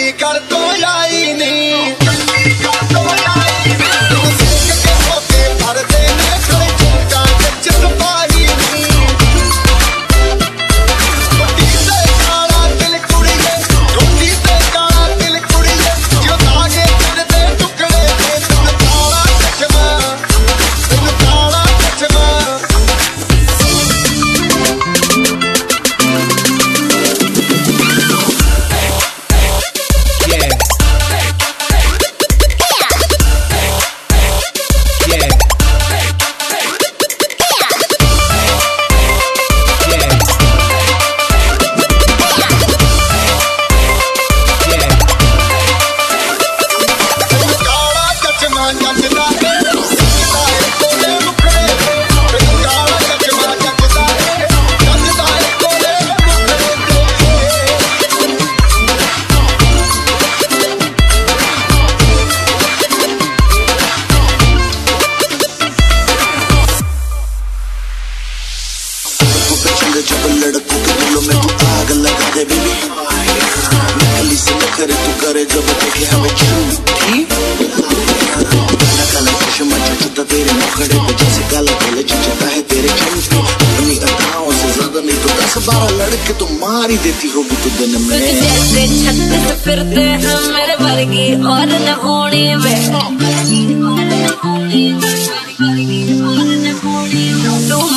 कुड़ी कर तो आई नहीं जब लड़कों के दिलों में तू आग लगा दे बेबी नकली से करे तू करे जब देखे हमें झूठी काला काला चश्मा चचता तेरे मुखड़े पे जैसे काला काला चचता है तेरे झुमके अपनी अदाओं से ज्यादा नहीं तो 10-12 लड़के तो मार ही देती होगी तू दिन में जैसे छत से फिरते हैं मेरे वर्गी और न होने में तू